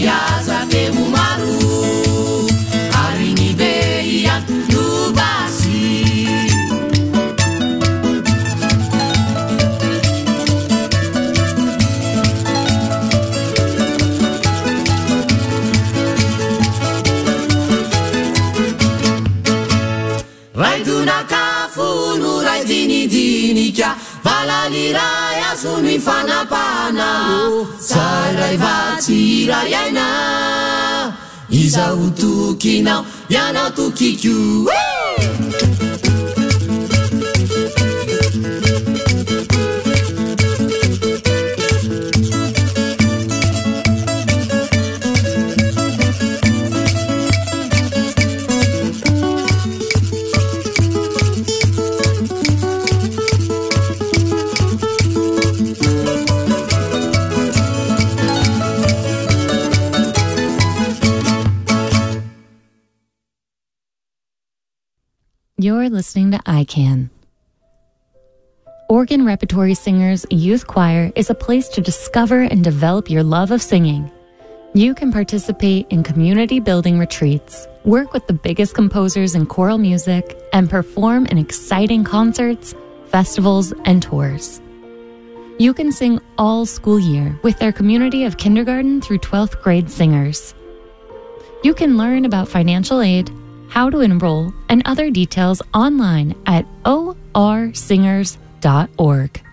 miaza temo maro ary ny be ihany no basy raidonakafo no raidinidinika valaliray azo ny fanapana saray vatsy iray aina izaho tokinao ianao tokiko You're listening to ICANN. Oregon Repertory Singers Youth Choir is a place to discover and develop your love of singing. You can participate in community building retreats, work with the biggest composers in choral music, and perform in exciting concerts, festivals, and tours. You can sing all school year with their community of kindergarten through 12th grade singers. You can learn about financial aid, how to enroll, and other details online at orsingers.org.